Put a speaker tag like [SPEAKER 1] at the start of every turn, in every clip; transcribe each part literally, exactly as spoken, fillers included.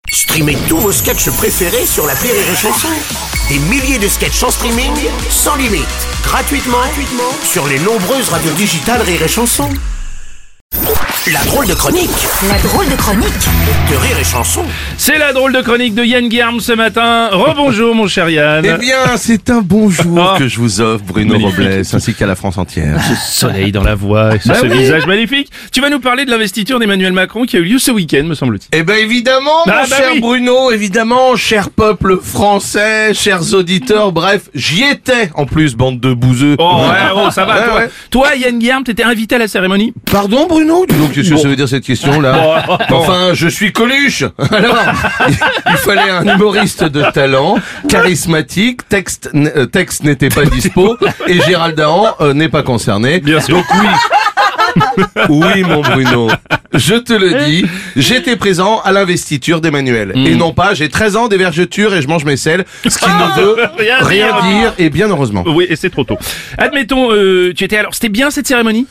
[SPEAKER 1] Streamez tous vos sketchs préférés sur l'appli Rire et Chanson. Des milliers de sketchs en streaming, sans limite, gratuitement, gratuitement sur les nombreuses radios digitales Rire et Chanson. La drôle de chronique
[SPEAKER 2] La drôle de chronique
[SPEAKER 1] de Rire et Chanson.
[SPEAKER 3] C'est la drôle de chronique de Yann Guerme ce matin. Rebonjour mon cher Yann.
[SPEAKER 4] Eh bien, c'est un bonjour
[SPEAKER 3] Oh.
[SPEAKER 4] que je vous offre, Bruno
[SPEAKER 3] Magnifique.
[SPEAKER 4] Robles, ainsi qu'à la France entière.
[SPEAKER 3] Ce soleil dans la voix et ce,
[SPEAKER 4] Bah
[SPEAKER 3] ce
[SPEAKER 4] oui.
[SPEAKER 3] visage magnifique. Tu vas nous parler de l'investiture d'Emmanuel Macron qui a eu lieu ce week-end, me semble-t-il.
[SPEAKER 4] Eh ben évidemment,
[SPEAKER 3] Ah,
[SPEAKER 4] mon
[SPEAKER 3] bah
[SPEAKER 4] cher
[SPEAKER 3] oui.
[SPEAKER 4] Bruno, évidemment, cher peuple français, chers auditeurs, bref, j'y étais en plus, bande de bouseux.
[SPEAKER 3] Oh, ouais, oh, ça va.
[SPEAKER 4] Ouais,
[SPEAKER 3] toi,
[SPEAKER 4] ouais.
[SPEAKER 3] toi, Yann Guerme, t'étais invité à la cérémonie.
[SPEAKER 4] Pardon Bruno? Dis donc, qu'est-ce que
[SPEAKER 3] Bon.
[SPEAKER 4] ça veut dire cette question-là?
[SPEAKER 3] Bon.
[SPEAKER 4] Enfin, je suis Coluche. Alors, il, il fallait un humoriste de talent, charismatique, texte, n- euh, texte n'était pas dispo, et Gérald Dahan euh, n'est pas concerné.
[SPEAKER 3] Bien sûr.
[SPEAKER 4] Donc oui. Oui, mon Bruno. Je te le dis, j'étais présent à l'investiture d'Emmanuel.
[SPEAKER 3] Mm.
[SPEAKER 4] Et non pas, j'ai treize ans d'évergeture et je mange mes selles, ce qui ne veut
[SPEAKER 3] Rien
[SPEAKER 4] rien
[SPEAKER 3] dire.
[SPEAKER 4] dire, et bien heureusement.
[SPEAKER 3] Oui, et c'est trop tôt. Admettons, euh, tu étais alors, c'était bien cette cérémonie?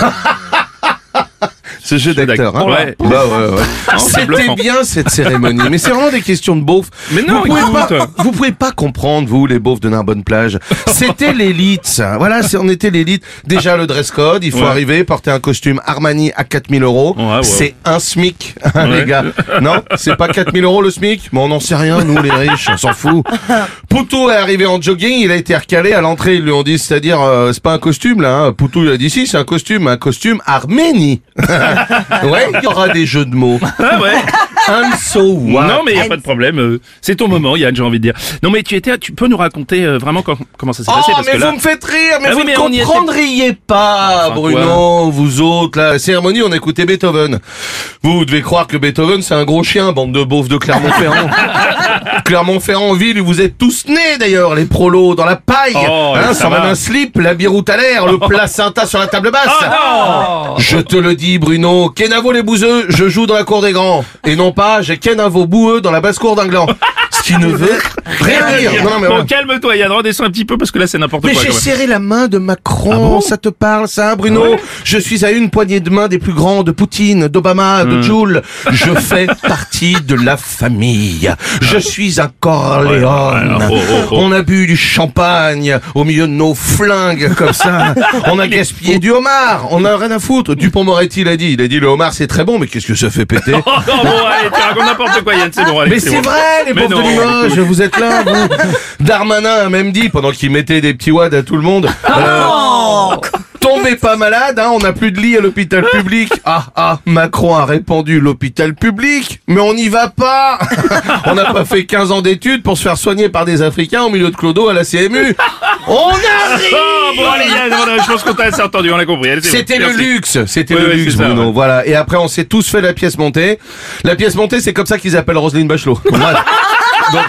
[SPEAKER 4] Ce jeu d'acteur, hein.
[SPEAKER 3] Ouais.
[SPEAKER 4] Bah ouais, ouais.
[SPEAKER 3] c'est
[SPEAKER 4] C'était
[SPEAKER 3] bluffant.
[SPEAKER 4] bien cette cérémonie, mais c'est vraiment des questions de beauf.
[SPEAKER 3] Mais non,
[SPEAKER 4] vous pouvez
[SPEAKER 3] écoute.
[SPEAKER 4] pas, vous pouvez pas comprendre, vous, les beaufs de Narbonne-Plage. C'était l'élite, ça. Voilà, c'est, on était l'élite. Déjà, le dress code, il faut
[SPEAKER 3] Ouais.
[SPEAKER 4] arriver, porter un costume Armani à quatre mille euros.
[SPEAKER 3] Ouais, ouais.
[SPEAKER 4] C'est un SMIC, hein,
[SPEAKER 3] Ouais.
[SPEAKER 4] les gars. Non, c'est pas quatre mille euros le SMIC. Mais on n'en sait rien, nous, les riches, on s'en fout. Poutou est arrivé en jogging, il a été recalé à l'entrée, ils lui ont dit, c'est-à-dire, euh, c'est pas un costume, là, hein. Poutou, il a dit, si, c'est un costume, un costume Arménie. Ouais, il y aura des jeux de mots.
[SPEAKER 3] Ah ouais.
[SPEAKER 4] I'm so what?
[SPEAKER 3] Non mais y a pas de problème, euh, c'est ton moment Yann, j'ai envie de dire. Non mais tu étais, tu peux nous raconter euh, vraiment com- comment ça s'est passé
[SPEAKER 4] Oh,
[SPEAKER 3] parce
[SPEAKER 4] mais
[SPEAKER 3] que là.
[SPEAKER 4] vous me faites rire, mais
[SPEAKER 3] Ah
[SPEAKER 4] vous
[SPEAKER 3] oui, mais
[SPEAKER 4] ne
[SPEAKER 3] on y était-
[SPEAKER 4] comprendriez pas,
[SPEAKER 3] Enfin,
[SPEAKER 4] Bruno, vous autres, là. La cérémonie, on écoutait Beethoven. Vous, vous devez croire que Beethoven, c'est un gros chien, bande de beaufs de Clermont-Ferrand. Clermont-Ferrand, ville où vous êtes tous nés, d'ailleurs, les prolos, dans la paille,
[SPEAKER 3] Oh,
[SPEAKER 4] hein,
[SPEAKER 3] ça
[SPEAKER 4] sans
[SPEAKER 3] va.
[SPEAKER 4] même un slip, la biroute à l'air, le placenta sur la table basse.
[SPEAKER 3] Ah non.
[SPEAKER 4] Je te le dis, Bruno, Kenavo les bouseux, je joue dans la cour des grands. Et non pas, j'ai Kenavo boueux dans la basse-cour d'un gland. Ce qui ne veut rien dire. Non, non, mais
[SPEAKER 3] Bon,
[SPEAKER 4] voilà.
[SPEAKER 3] calme-toi Yann, redescends un petit peu parce que là c'est n'importe
[SPEAKER 4] Mais
[SPEAKER 3] quoi.
[SPEAKER 4] j'ai
[SPEAKER 3] quand même.
[SPEAKER 4] serré la main de Macron,
[SPEAKER 3] Ah bon
[SPEAKER 4] ça te parle ça, Bruno?
[SPEAKER 3] Ouais.
[SPEAKER 4] Je suis à une poignée de main des plus grands, de Poutine, d'Obama,
[SPEAKER 3] Hmm.
[SPEAKER 4] de Joule. Je fais partie de la famille. Je suis un Corleone.
[SPEAKER 3] Ouais, ouais, oh, oh, oh.
[SPEAKER 4] On a bu du champagne au milieu de nos flingues comme ça. On a gaspillé du homard. On a rien à foutre. Dupond-Moretti l'a dit. Il a dit le homard c'est très bon, mais qu'est-ce que ça fait péter?
[SPEAKER 3] Oh non, bon allez, tu racontes n'importe quoi Yann, c'est bon, allez.
[SPEAKER 4] Mais c'est
[SPEAKER 3] bon.
[SPEAKER 4] vrai, les
[SPEAKER 3] Mais
[SPEAKER 4] pauvres de
[SPEAKER 3] non.
[SPEAKER 4] Limoges, vous êtes là, vous. Darmanin a même dit, pendant qu'il mettait des petits wads à tout le monde, euh, tombez pas malade, hein, on n'a plus de lit à l'hôpital public. Ah, ah, Macron a répandu l'hôpital public, mais on n'y va pas. On n'a pas fait quinze ans d'études pour se faire soigner par des Africains au milieu de clodo à la C M U. On arrive!
[SPEAKER 3] Oh bon allez Yann, voilà, je pense qu'on t'a assez entendu, on l'a compris. Allez, c'est bon,
[SPEAKER 4] C'était le
[SPEAKER 3] merci.
[SPEAKER 4] luxe, c'était
[SPEAKER 3] Ouais,
[SPEAKER 4] le
[SPEAKER 3] ouais,
[SPEAKER 4] luxe,
[SPEAKER 3] c'est ça,
[SPEAKER 4] Bruno.
[SPEAKER 3] ouais.
[SPEAKER 4] Voilà. Et après, on s'est tous fait la pièce montée. La pièce montée, c'est comme ça qu'ils appellent Roselyne Bachelot. Bref. Donc,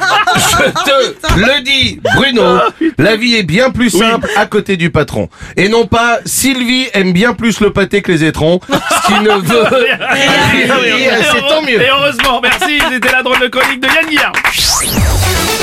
[SPEAKER 4] je te le dis, Bruno, la vie est bien plus simple à côté du patron. Et non pas, Sylvie aime bien plus le pâté que les étrons, ce qui ne veut rien dire, et c'est tant mieux.
[SPEAKER 3] Et heureusement, merci, c'était la drôle de chronique de Yann Guerme.